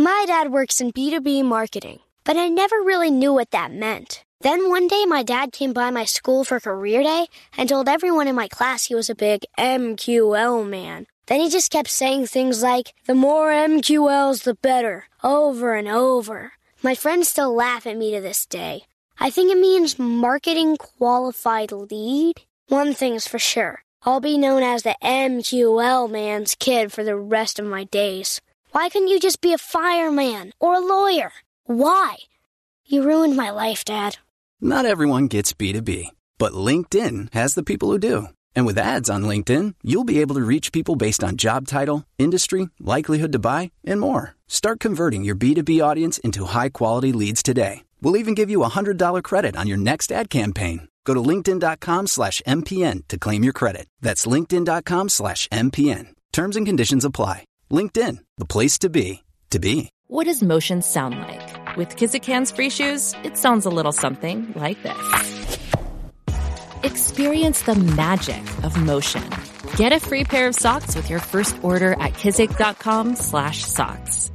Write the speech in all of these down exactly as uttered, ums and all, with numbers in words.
My dad works in B two B marketing, but I never really knew what that meant. Then one day my dad came by my school for career day and told everyone in my class he was a big M Q L man. Then he just kept saying things like, the more M Q Ls, the better, over and over. My friends still laugh at me to this day. I think it means marketing qualified lead. One thing's for sure. I'll be known as the M Q L man's kid for the rest of my days. Why couldn't you just be a fireman or a lawyer? Why? You ruined my life, Dad. Not everyone gets B two B, but LinkedIn has the people who do. And with ads on LinkedIn, you'll be able to reach people based on job title, industry, likelihood to buy, and more. Start converting your B two B audience into high-quality leads today. We'll even give you a one hundred dollars credit on your next ad campaign. Go to linkedin.com slash MPN to claim your credit. That's linkedin.com slash MPN. Terms and conditions apply. LinkedIn, the place to be, to be. What does motion sound like? With Kizik Hands Free Shoes, it sounds a little something like this. Experience the magic of motion. Get a free pair of socks with your first order at kizik.com slash socks.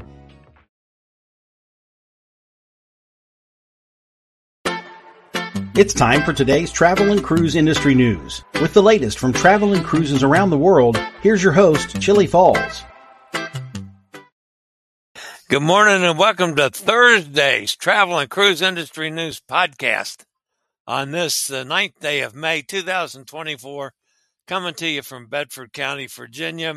It's time for today's travel and cruise industry news. With the latest from travel and cruises around the world, here's your host, Chili Falls. Good morning and welcome to Thursday's Travel and Cruise Industry News Podcast on this uh, ninth day of May two thousand twenty-four, coming to you from Bedford County, Virginia.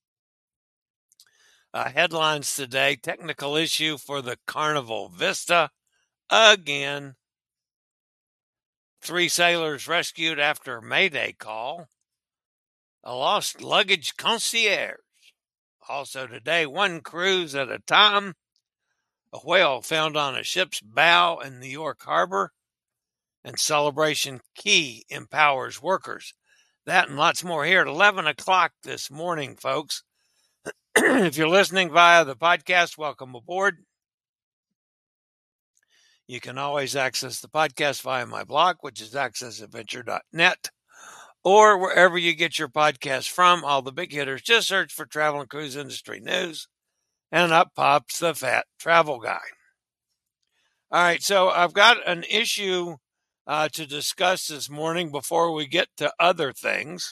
Uh, headlines today: technical issue for the Carnival Vista again. Three sailors rescued after Mayday call. A lost luggage concierge. Also today, one cruise at a time. A whale found on a ship's bow in New York Harbor. And Celebration Key empowers workers. That and lots more here at eleven o'clock this morning, folks. If you're listening via the podcast, welcome aboard. You can always access the podcast via my blog, which is access adventure dot net, or wherever you get your podcast from. All the big hitters, just search for Travel and Cruise Industry News, and up pops the fat travel guy. All right, so I've got an issue uh, to discuss this morning before we get to other things.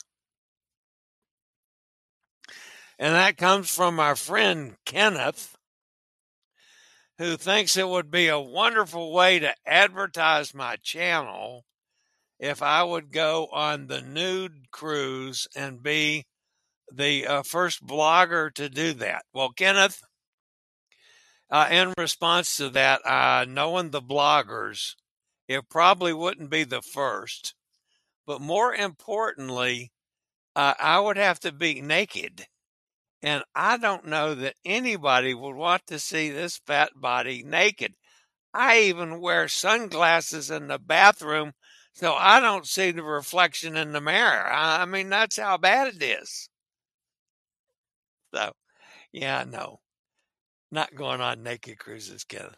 And that comes from our friend Kenneth, who thinks it would be a wonderful way to advertise my channel if I would go on the nude cruise and be the uh, first blogger to do that. Well, Kenneth, uh, in response to that, uh, knowing the bloggers, it probably wouldn't be the first. But more importantly, uh, I would have to be naked. And I don't know that anybody would want to see this fat body naked. I even wear sunglasses in the bathroom so I don't see the reflection in the mirror. I mean, that's how bad it is. So, yeah, no, not going on naked cruises, Kenneth.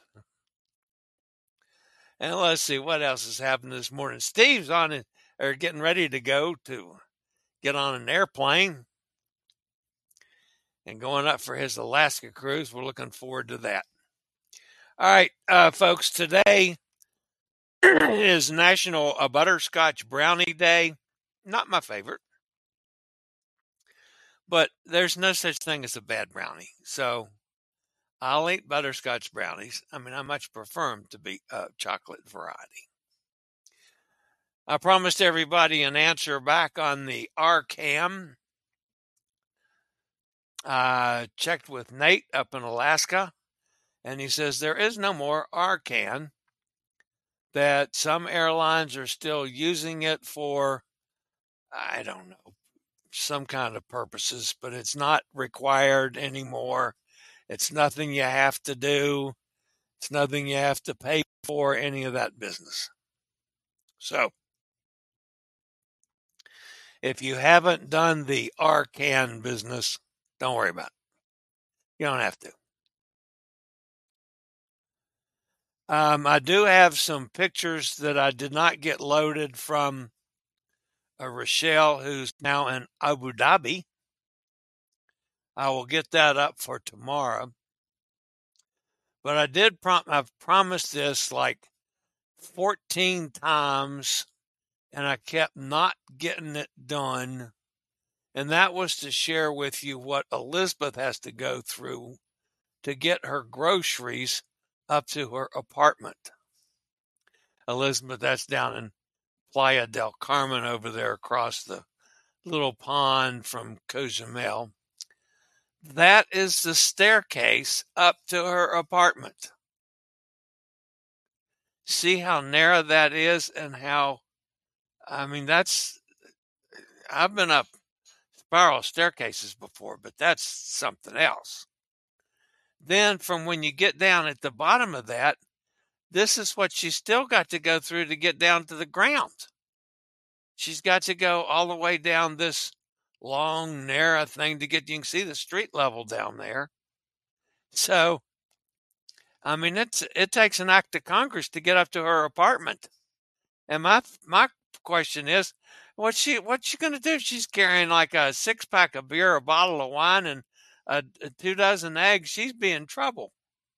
And let's see what else has happened this morning. Steve's on it, or getting ready to go to get on an airplane and going up for his Alaska cruise. We're looking forward to that. All right, uh, folks, today is National uh, Butterscotch Brownie Day. Not my favorite, but there's no such thing as a bad brownie. So I'll eat butterscotch brownies. I mean, I much prefer them to be uh, chocolate variety. I promised everybody an answer back on the R CAM. I uh, checked with Nate up in Alaska, and he says there is no more R CAN, that some airlines are still using it for, I don't know, some kind of purposes, but it's not required anymore. It's nothing you have to do. It's nothing you have to pay for, any of that business. So, if you haven't done the R CAN business, don't worry about it. You don't have to. Um, I do have some pictures that I did not get loaded from uh, Rochelle, who's now in Abu Dhabi. I will get that up for tomorrow. But I did prom- I've promised this like fourteen times, and I kept not getting it done. And that was to share with you what Elizabeth has to go through to get her groceries up to her apartment. Elizabeth, that's down in Playa del Carmen over there across the little pond from Cozumel. That is the staircase up to her apartment. See how narrow that is and how, I mean, that's, I've been up spiral staircases before, but that's something else. Then from when you get down at the bottom of that, this is what she's still got to go through to get down to the ground. She's got to go all the way down this long, narrow thing to get, you can see the street level down there. So, I mean, it's it takes an act of Congress to get up to her apartment. And my my question is, what's she what's she going to do? She's carrying like a six pack of beer, a bottle of wine, and a, a two dozen eggs. She's be in trouble.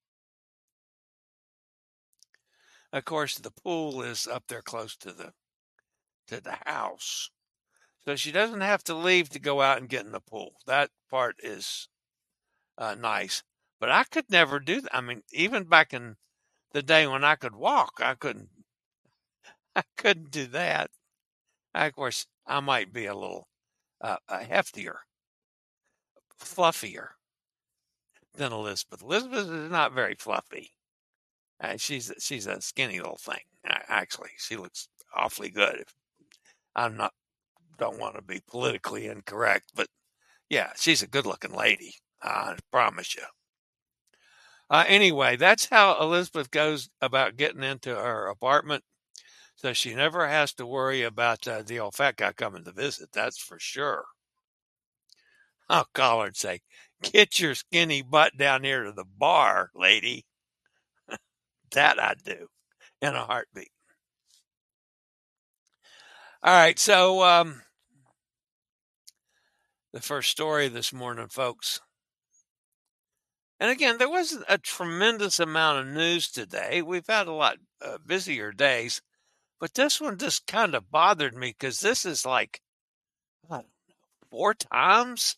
Of course, the pool is up there close to the to the house, so she doesn't have to leave to go out and get in the pool. That part is uh, nice. But I could never do that. I mean, even back in the day when I could walk, I couldn't. I couldn't do that. Of course, I might be a little uh, heftier, fluffier than Elizabeth. Elizabeth is not very fluffy. Uh, she's she's a skinny little thing. Actually, she looks awfully good. I'm not don't want to be politically incorrect, but yeah, she's a good-looking lady. I promise you. Uh, anyway, that's how Elizabeth goes about getting into her apartment, so she never has to worry about uh, the old fat guy coming to visit. That's for sure. I'll call her and say, "Get your skinny butt down here to the bar, lady." That I'd do in a heartbeat. All right, so um, the first story this morning, folks. And again, there wasn't a tremendous amount of news today. We've had a lot uh, busier days, but this one just kind of bothered me because this is like, I don't know, four times.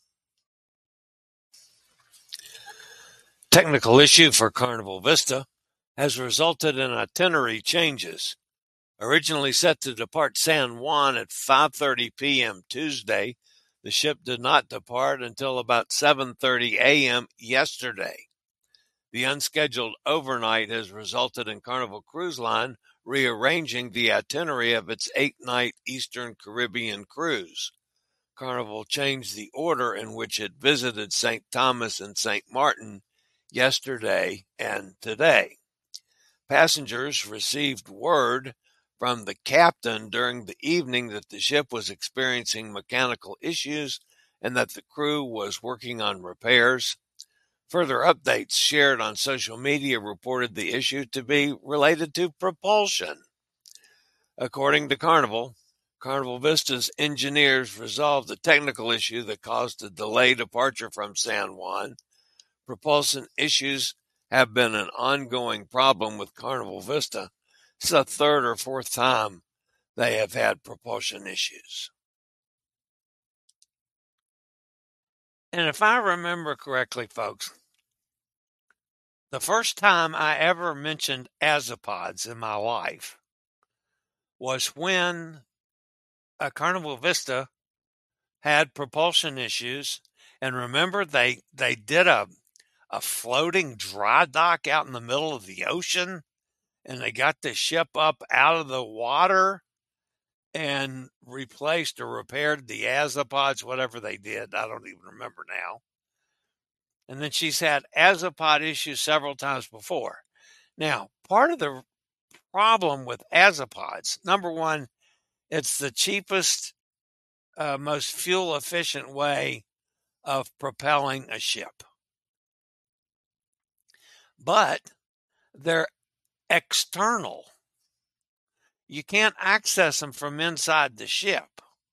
Technical issue for Carnival Vista has resulted in itinerary changes. Originally set to depart San Juan at five thirty p.m. Tuesday, the ship did not depart until about seven thirty a.m. yesterday. The unscheduled overnight has resulted in Carnival Cruise Line rearranging the itinerary of its eight-night Eastern Caribbean cruise. Carnival changed the order in which it visited Saint Thomas and Saint Martin yesterday and today. Passengers received word from the captain during the evening that the ship was experiencing mechanical issues and that the crew was working on repairs. Further updates shared on social media reported the issue to be related to propulsion. According to Carnival, Carnival Vista's engineers resolved the technical issue that caused a delayed departure from San Juan. Propulsion issues have been an ongoing problem with Carnival Vista. It's the third or fourth time they have had propulsion issues. And if I remember correctly, folks, the first time I ever mentioned Azopods in my life was when a Carnival Vista had propulsion issues. And remember, they they did a a floating dry dock out in the middle of the ocean, and they got the ship up out of the water and replaced or repaired the Azopods, whatever they did. I don't even remember now. And then she's had Azopod issues several times before. Now, part of the problem with Azopods, number one, it's the cheapest, uh, most fuel-efficient way of propelling a ship. But they're external. You can't access them from inside the ship.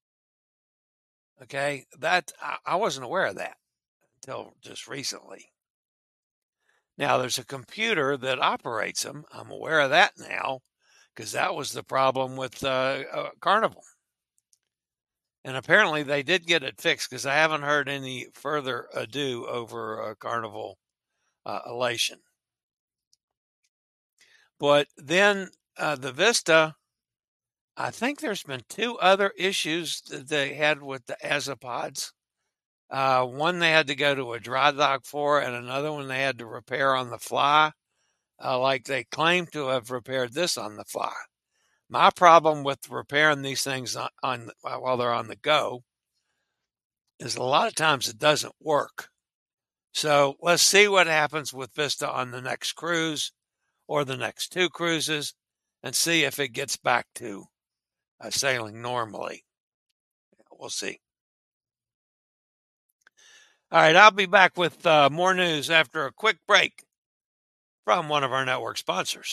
Okay, that I wasn't aware of that until just recently. Now, there's a computer that operates them. I'm aware of that now because that was the problem with uh, uh, Carnival. And apparently they did get it fixed because I haven't heard any further ado over uh, Carnival uh, elation. But then uh, the Vista, I think there's been two other issues that they had with the Azipods. Uh, one they had to go to a dry dock for, and another one they had to repair on the fly, uh, like they claim to have repaired this on the fly. My problem with repairing these things on, on while they're on the go is a lot of times it doesn't work. So let's see what happens with Vista on the next cruise or the next two cruises and see if it gets back to uh, sailing normally. We'll see. All right, I'll be back with uh, more news after a quick break from one of our network sponsors.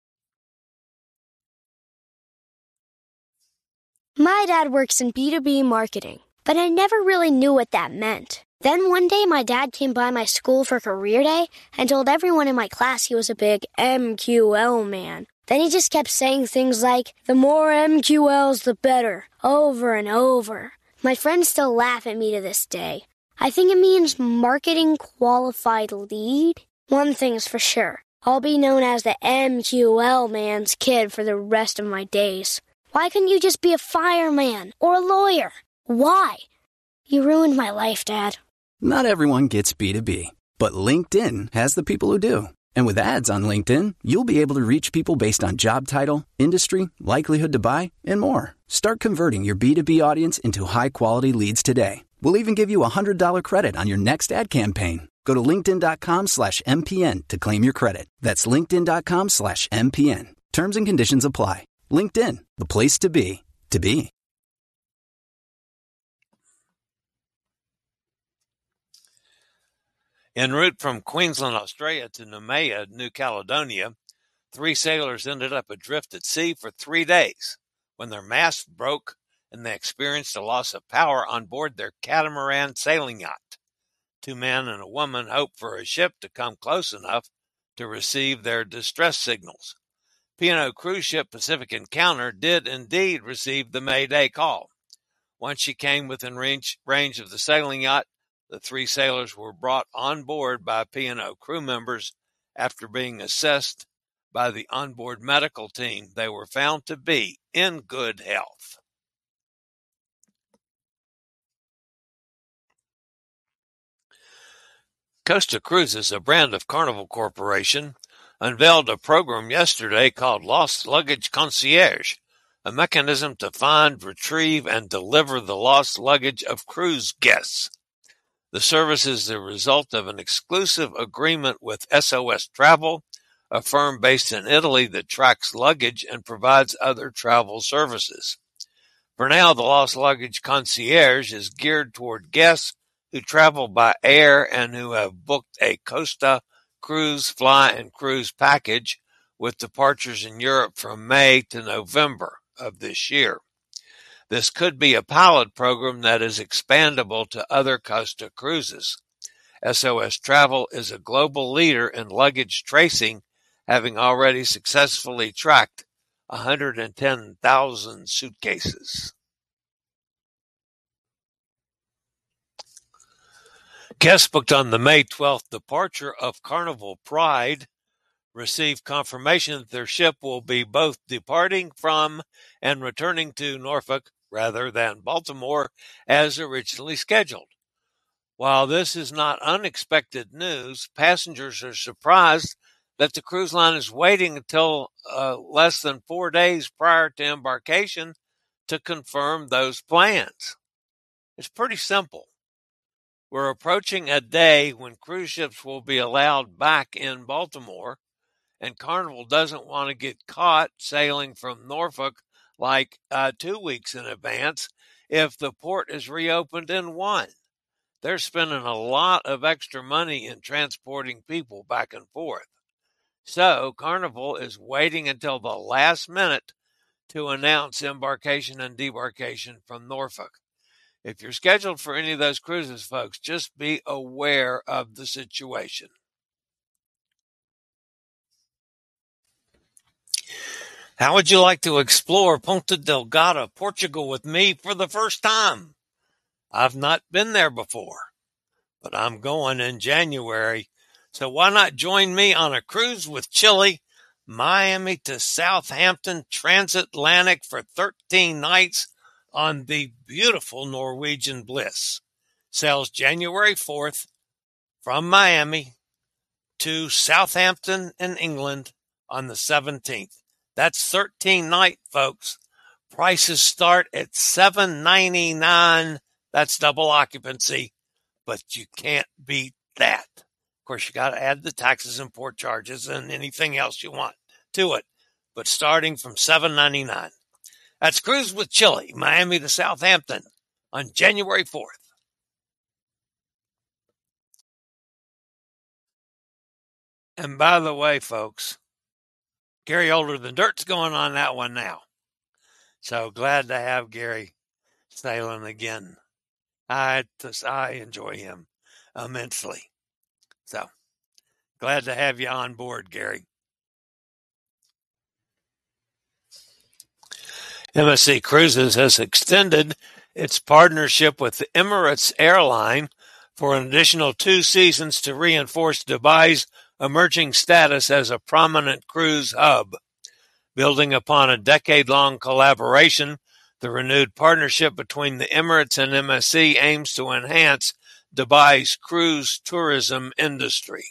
My dad works in B two B marketing, but I never really knew what that meant. Then one day my dad came by my school for career day and told everyone in my class he was a big M Q L man. Then he just kept saying things like, the more M Q Ls, the better, over and over. My friends still laugh at me to this day. I think it means marketing qualified lead. One thing's for sure. I'll be known as the M Q L man's kid for the rest of my days. Why couldn't you just be a fireman or a lawyer? Why? You ruined my life, Dad. Not everyone gets B two B, but LinkedIn has the people who do. And with ads on LinkedIn, you'll be able to reach people based on job title, industry, likelihood to buy, and more. Start converting your B two B audience into high-quality leads today. We'll even give you a one hundred dollars credit on your next ad campaign. Go to linkedin.com slash MPN to claim your credit. That's linkedin.com slash MPN. Terms and conditions apply. LinkedIn, the place to be, to be. En route from Queensland, Australia to Noumea, New Caledonia, three sailors ended up adrift at sea for three days when their mast broke and they experienced a loss of power on board their catamaran sailing yacht. Two men and a woman hoped for a ship to come close enough to receive their distress signals. P and O cruise ship Pacific Encounter did indeed receive the Mayday call. Once she came within range, range of the sailing yacht, the three sailors were brought on board by P and O crew members. After being assessed by the onboard medical team, they were found to be in good health. Costa Cruises, a brand of Carnival Corporation, unveiled a program yesterday called Lost Luggage Concierge, a mechanism to find, retrieve, and deliver the lost luggage of cruise guests. The service is the result of an exclusive agreement with S O S Travel, a firm based in Italy that tracks luggage and provides other travel services. For now, the Lost Luggage Concierge is geared toward guests who travel by air and who have booked a Costa Cruise Fly and Cruise package with departures in Europe from May to November of this year. This could be a pilot program that is expandable to other Costa cruises. S O S Travel is a global leader in luggage tracing, having already successfully tracked one hundred ten thousand suitcases. Guests booked on the May twelfth departure of Carnival Pride received confirmation that their ship will be both departing from and returning to Norfolk rather than Baltimore as originally scheduled. While this is not unexpected news, passengers are surprised that the cruise line is waiting until uh, less than four days prior to embarkation to confirm those plans. It's pretty simple. We're approaching a day when cruise ships will be allowed back in Baltimore, and Carnival doesn't want to get caught sailing from Norfolk like uh, two weeks in advance if the port is reopened in one. They're spending a lot of extra money in transporting people back and forth. So Carnival is waiting until the last minute to announce embarkation and debarkation from Norfolk. If you're scheduled for any of those cruises, folks, just be aware of the situation. How would you like to explore Ponta Delgada, Portugal with me for the first time? I've not been there before, but I'm going in January. So why not join me on a cruise with Chile, Miami to Southampton transatlantic for thirteen nights on the beautiful Norwegian Bliss. Sails January fourth from Miami to Southampton in England on the seventeenth. That's thirteen night, folks. Prices start at seven ninety-nine. That's double occupancy, but you can't beat that. Of course, you got to add the taxes and port charges and anything else you want to it, but starting from seven ninety-nine. That's Cruise with Chile, Miami to Southampton on January fourth. And by the way, folks, Gary Older Than Dirt's going on that one now. So glad to have Gary sailing again. I just, I enjoy him immensely. So glad to have you on board, Gary. M S C Cruises has extended its partnership with the Emirates airline for an additional two seasons to reinforce Dubai's emerging status as a prominent cruise hub. Building upon a decade-long collaboration, the renewed partnership between the Emirates and M S C aims to enhance Dubai's cruise tourism industry.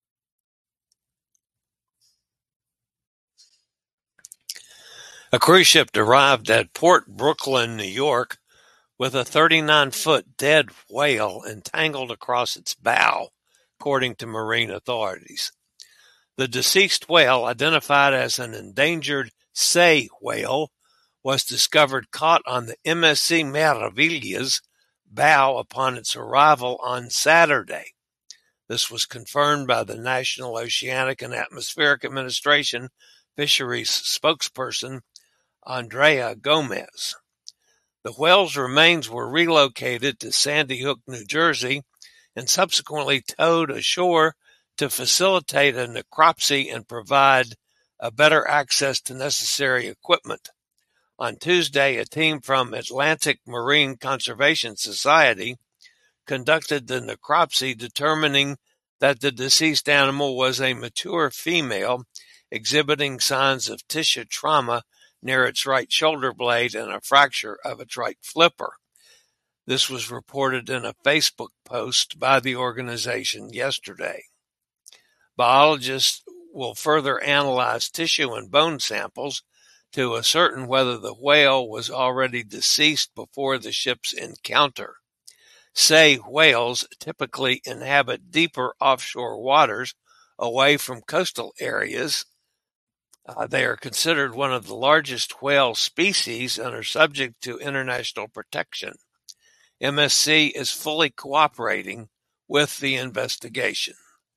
A cruise ship arrived at Port Brooklyn, New York, with a thirty-nine foot dead whale entangled across its bow, according to marine authorities. The deceased whale, identified as an endangered sei whale, was discovered caught on the M S C Meravillas bow upon its arrival on Saturday. This was confirmed by the National Oceanic and Atmospheric Administration fisheries spokesperson Andrea Gomez. The whale's remains were relocated to Sandy Hook, New Jersey, and subsequently towed ashore to facilitate a necropsy and provide a better access to necessary equipment. On Tuesday, a team from Atlantic Marine Conservation Society conducted the necropsy, determining that the deceased animal was a mature female exhibiting signs of tissue trauma near its right shoulder blade and a fracture of its right flipper. This was reported in a Facebook post by the organization yesterday. Biologists will further analyze tissue and bone samples to ascertain whether the whale was already deceased before the ship's encounter. Sei whales typically inhabit deeper offshore waters away from coastal areas. Uh, they are considered one of the largest whale species and are subject to international protection. M S C is fully cooperating with the investigation.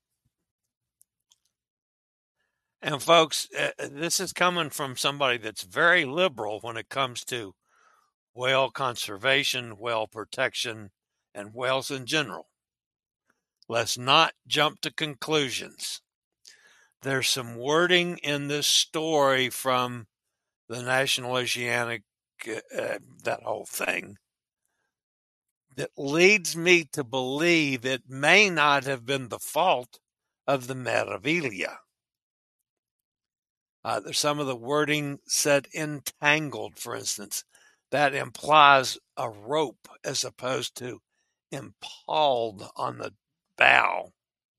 And folks, uh, this is coming from somebody that's very liberal when it comes to whale conservation, whale protection, and whales in general. Let's not jump to conclusions. There's some wording in this story from the National Oceanic, uh, that whole thing, that leads me to believe it may not have been the fault of the Meraviglia. Uh, there's some of the wording said entangled, for instance. That implies a rope as opposed to impaled on the bow.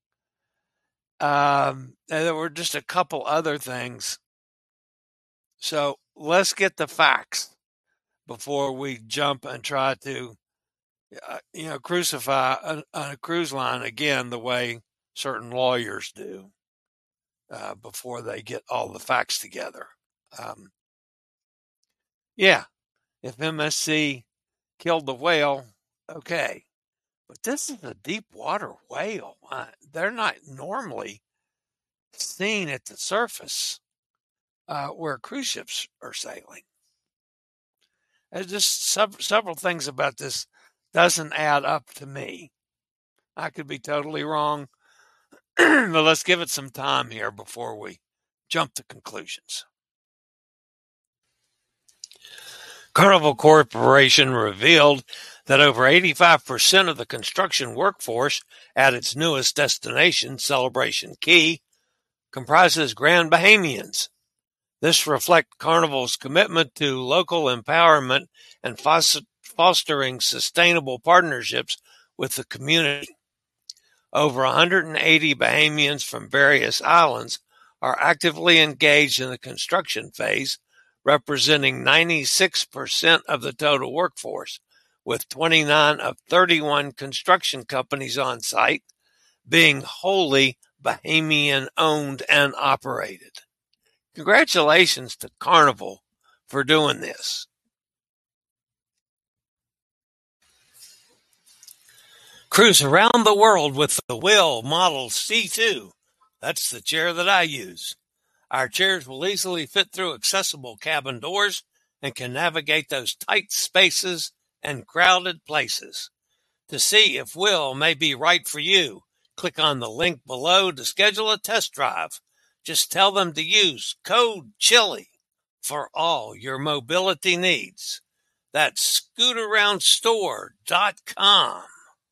Um, and there were just a couple other things. So let's get the facts before we jump and try to, uh, you know, crucify a, a cruise line again the way certain lawyers do uh, before they get all the facts together. Um, yeah, if M S C killed the whale, okay. But this is a deep water whale. Uh, they're not normally seen at the surface uh, where cruise ships are sailing. There's just sub- several things about this doesn't add up to me. I could be totally wrong, but let's give it some time here before we jump to conclusions. Carnival Corporation revealed that over eighty-five percent of the construction workforce at its newest destination, Celebration Key, comprises Grand Bahamians. This reflects Carnival's commitment to local empowerment and fostering sustainable partnerships with the community. Over one hundred eighty Bahamians from various islands are actively engaged in the construction phase, representing ninety-six percent of the total workforce, with twenty-nine of thirty-one construction companies on site being wholly Bahamian-owned and operated. Congratulations to Carnival for doing this. Cruise around the world with the Will Model C two. That's the chair that I use. Our chairs will easily fit through accessible cabin doors and can navigate those tight spaces and crowded places. To see if Will may be right for you, click on the link below to schedule a test drive. Just tell them to use code CHILLY for all your mobility needs. That's scoot around store dot com.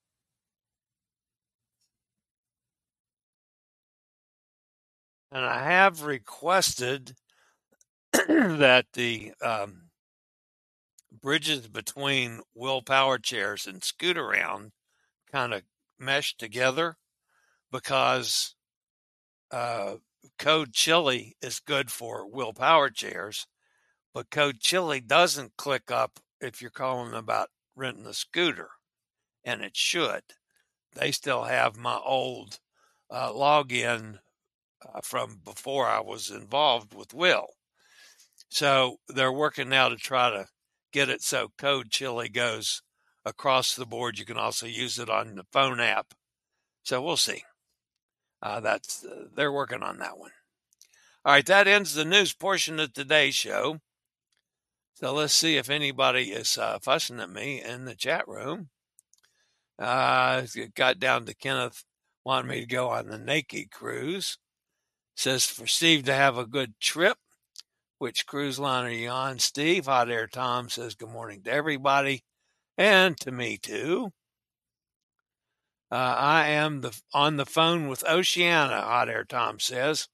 And I have requested that the um, bridges between Will Power Chairs and Scoot Around kind of mesh together, because uh, code CHILLY is good for Will Power Chairs, but code CHILLY doesn't click up if you're calling about renting a scooter, and it should. They still have my old uh, login uh, from before I was involved with Will. So they're working now to try to get it so code CHILLY goes across the board. You can also use it on the phone app. So we'll see. Uh, that's uh, they're working on that one. All right, that ends the news portion of today's show. So let's see if anybody is uh, fussing at me in the chat room. Uh, it got down to Kenneth wanting me to go on the Naked Cruise. Says for Steve to have a good trip. Which cruise line are you on, Steve? Hot Air Tom says good morning to everybody, and to me too. Uh, I am the, on the phone with Oceania, Hot Air Tom says.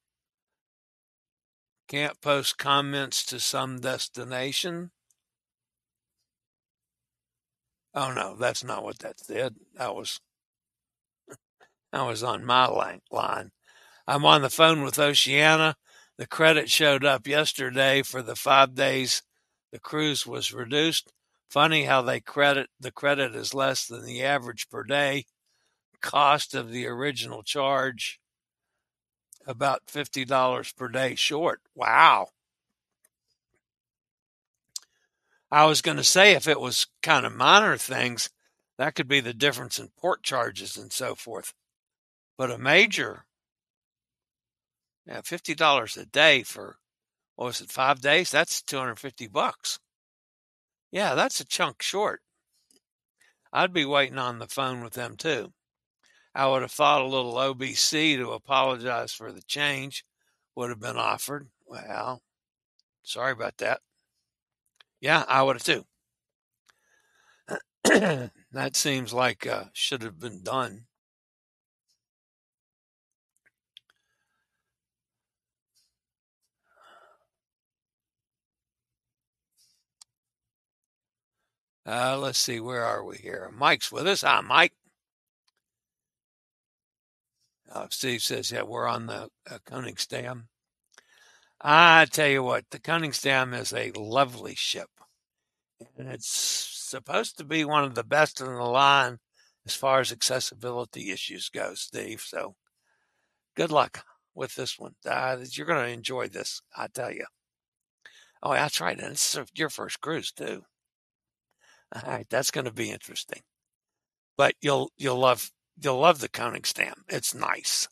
Can't post comments to some destination. Oh no, that's not what that said. That was that was on my line. line. I'm on the phone with Oceania. The credit showed up yesterday for the five days the cruise was reduced. Funny how they credit the credit is less than the average per day. Cost of the original charge about fifty dollars per day short. Wow. I was going to say if it was kind of minor things, that could be the difference in port charges and so forth. But a major, yeah, fifty dollars a day for, what was it, five days? That's two hundred fifty bucks. Yeah, that's a chunk short. I'd be waiting on the phone with them too. I would have thought a little O B C to apologize for the change would have been offered. Well, sorry about that. Yeah, I would have too. That seems like uh, should have been done. Uh, let's see, where are we here? Mike's with us. Hi, Mike. Uh, Steve says, yeah, we're on the uh, Koningsdam. I tell you what, the Koningsdam is a lovely ship. And it's supposed to be one of the best in the line as far as accessibility issues go, Steve. So good luck with this one. Uh, you're going to enjoy this, I tell you. Oh, that's right. And it's your first cruise, too. All right, that's going to be interesting. But you'll you'll love you'll love the Koningsdam. It's nice.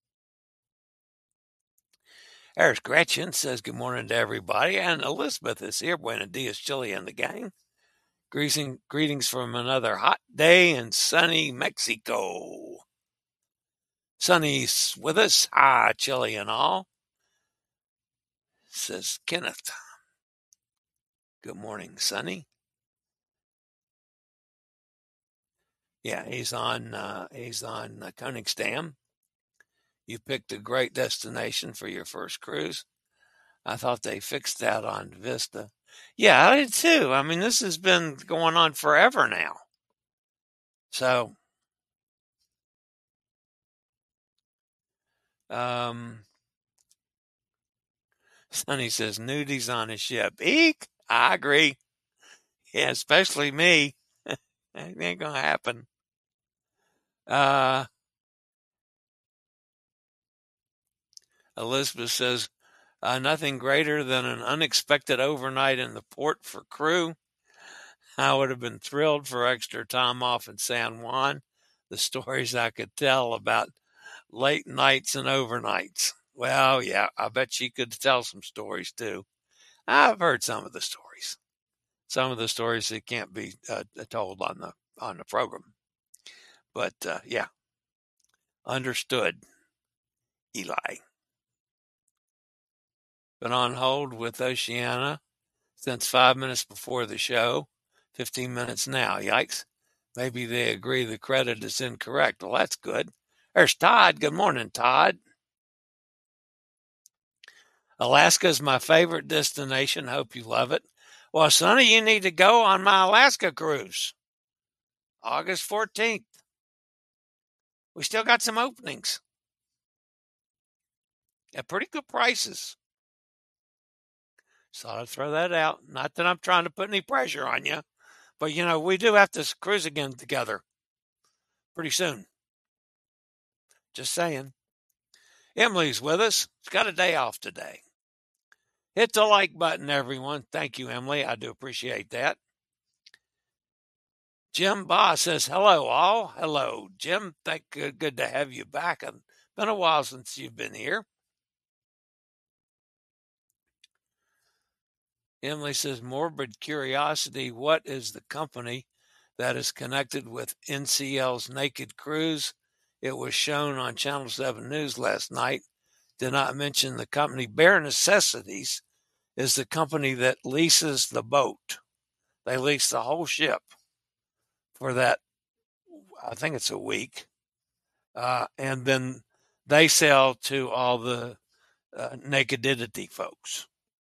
There's Gretchen says good morning to everybody, and Elizabeth is here. Buenos dias, Chile, and the gang. Greeting, greetings from another hot day in sunny Mexico. Sunny's with us. Hi, Chile and all. Says Kenneth. Good morning, Sonny. Yeah, he's on. Uh, he's on uh, Koningsdam. You picked a great destination for your first cruise. I thought they fixed that on Vista. Yeah, I did too. I mean, this has been going on forever now. So, um, Sonny says nudies on a ship. Eek! I agree. Yeah, especially me. That ain't gonna happen. Uh, Elizabeth says, uh, nothing greater than an unexpected overnight in the port for crew. I would have been thrilled for extra time off in San Juan. The stories I could tell about late nights and overnights. Well, yeah, I bet she could tell some stories too. I've heard some of the stories. Some of the stories that can't be uh, told on the on the program. But uh, yeah, understood, Eli. Been on hold with Oceana since five minutes before the show, fifteen minutes now. Yikes. Maybe they agree the credit is incorrect. Well, that's good. There's Todd. Good morning, Todd. Alaska is my favorite destination. Hope you love it. Well, Sonny, you need to go on my Alaska cruise. August fourteenth. We still got some openings at pretty good prices. So I'll throw that out. Not that I'm trying to put any pressure on you, but, you know, we do have to cruise again together pretty soon. Just saying. Emily's with us. She's got a day off today. Hit the like button, everyone. Thank you, Emily. I do appreciate that. Jim Ba says, hello, all. Hello, Jim. Thank good, good to have you back. It's been a while since you've been here. Emily says, morbid curiosity. What is the company that is connected with N C L's Naked Cruise? It was shown on Channel seven News last night. Did not mention the company. Bare Necessities is the company that leases the boat. They lease the whole ship for that, I think it's a week. Uh, and then they sell to all the uh, nakedity folks.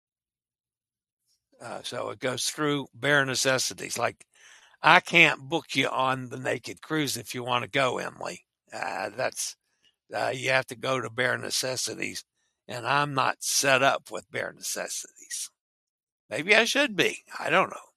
Uh, so it goes through Bare Necessities. Like, I can't book you on the Naked Cruise if you want to go, Emily. Uh, that's uh, you have to go to Bare Necessities, and I'm not set up with Bare Necessities. Maybe I should be. I don't know.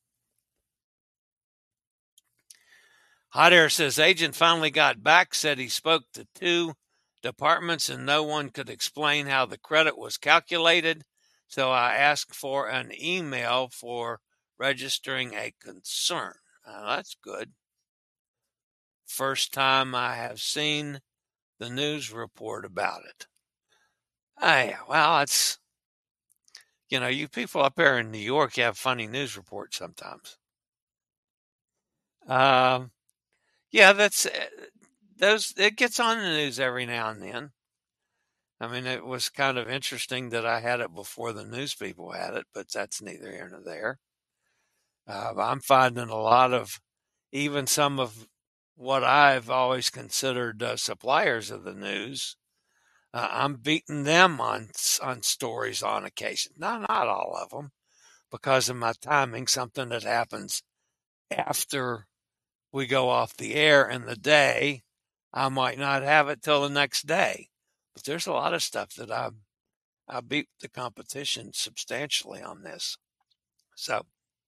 Hot Air says agent finally got back, said he spoke to two departments and no one could explain how the credit was calculated. So I asked for an email for registering a concern. Now, that's good. First time I have seen the news report about it. Hey, well, it's, you know, you people up there in New York, you have funny news reports sometimes. Um, yeah, that's, those, it gets on the news every now and then. I mean, it was kind of interesting that I had it before the news people had it, but that's neither here nor there. Uh, I'm finding a lot of, even some of what I've always considered uh, suppliers of the news, uh, I'm beating them on on stories on occasion. Not not all of them, because of my timing. Something that happens after we go off the air in the day, I might not have it till the next day. But there's a lot of stuff that I I beat the competition substantially on this. So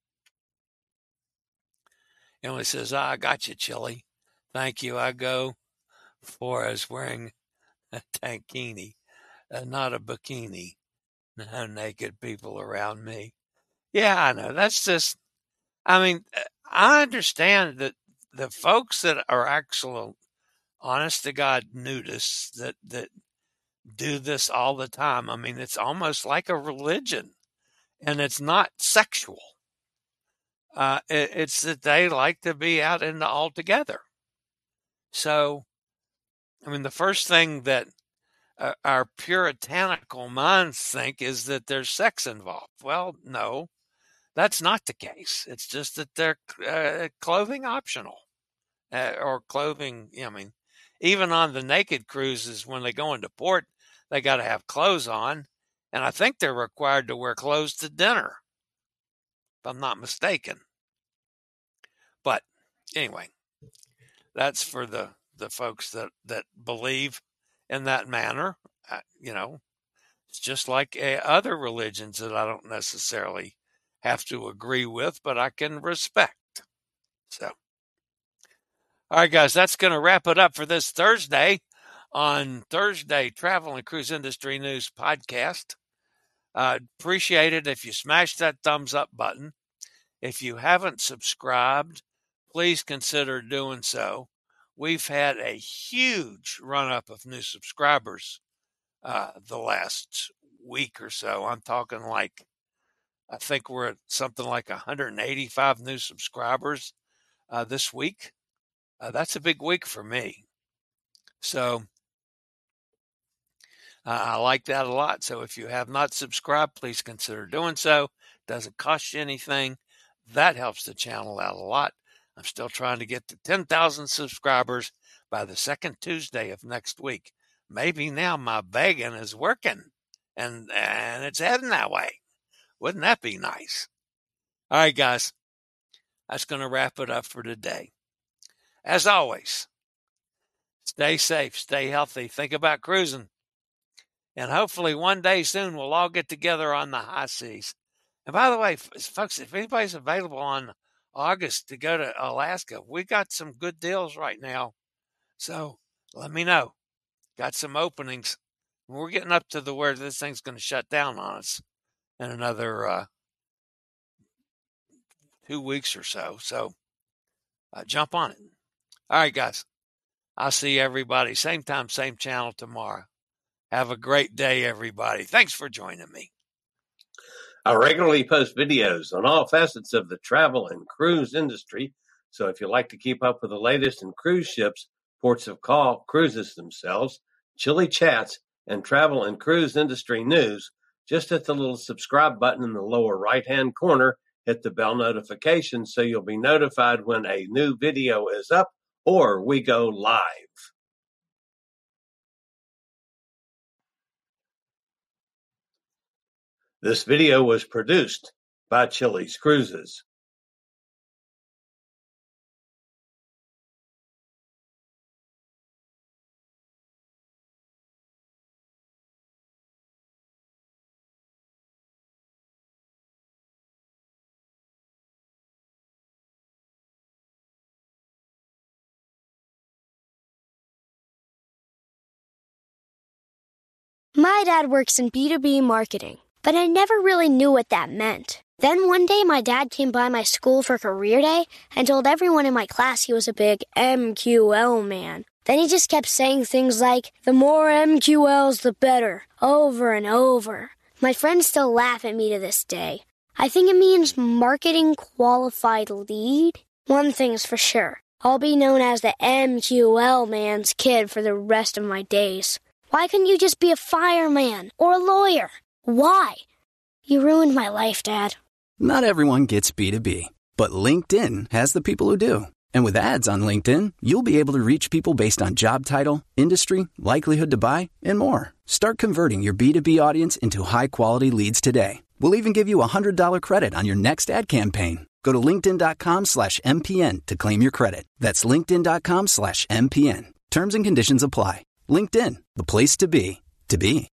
Emily says, ah, I got you, Chili. Thank you. I go for as wearing a tankini, uh, not a bikini. No naked people around me. Yeah, I know. That's just, I mean, I understand that the folks that are actual honest to God nudists that, that do this all the time. I mean, it's almost like a religion, and it's not sexual. Uh, it, it's that they like to be out in the all together. So, I mean, the first thing that uh, our puritanical minds think is that there's sex involved. Well, no, That's not the case. It's just that they're uh, clothing optional uh, or clothing. I mean, even on the naked cruises, when they go into port, they got to have clothes on. And I think they're required to wear clothes to dinner, if I'm not mistaken. But anyway, that's for the, the folks that, that believe in that manner. Uh, you know, it's just like uh, other religions that I don't necessarily have to agree with, but I can respect. So, all right, guys, that's going to wrap it up for this Thursday on Thursday Travel and Cruise Industry News Podcast. Uh, appreciate it if you smash that thumbs up button. If you haven't subscribed, please consider doing so. We've had a huge run-up of new subscribers uh, the last week or so. I'm talking like, I think we're at something like one hundred eighty-five new subscribers uh, this week. Uh, that's a big week for me. So uh, I like that a lot. So if you have not subscribed, please consider doing so. It doesn't cost you anything. That helps the channel out a lot. I'm still trying to get to ten thousand subscribers by the second Tuesday of next week. Maybe now my begging is working and, and it's heading that way. Wouldn't that be nice? All right, guys, that's going to wrap it up for today. As always, stay safe, stay healthy, think about cruising, and hopefully one day soon we'll all get together on the high seas. And by the way, folks, if anybody's available on August to go to Alaska, we got some good deals right now. So let me know. Got some openings. We're getting up to the where this thing's going to shut down on us in another uh, two weeks or so. So uh, jump on it. All right, guys. I'll see everybody same time, same channel tomorrow. Have a great day, everybody. Thanks for joining me. I regularly post videos on all facets of the travel and cruise industry. So if you'd like to keep up with the latest in cruise ships, ports of call, cruises themselves, chilly chats, and travel and cruise industry news, just hit the little subscribe button in the lower right-hand corner, hit the bell notification so you'll be notified when a new video is up or we go live. This video was produced by Chili's Cruises. My dad works in B two B marketing, but I never really knew what that meant. Then one day my dad came by my school for career day and told everyone in my class he was a big M Q L man. Then he just kept saying things like, the more M Q Ls, the better, over and over. My friends still laugh at me to this day. I think it means marketing qualified lead. One thing's for sure, I'll be known as the M Q L man's kid for the rest of my days. Why couldn't you just be a fireman or a lawyer? Why? You ruined my life, Dad. Not everyone gets B two B, but LinkedIn has the people who do. And with ads on LinkedIn, you'll be able to reach people based on job title, industry, likelihood to buy, and more. Start converting your B two B audience into high-quality leads today. We'll even give you a one hundred dollars credit on your next ad campaign. Go to linkedin.com slash MPN to claim your credit. That's linkedin.com slash MPN. Terms and conditions apply. LinkedIn, the place to be, to be.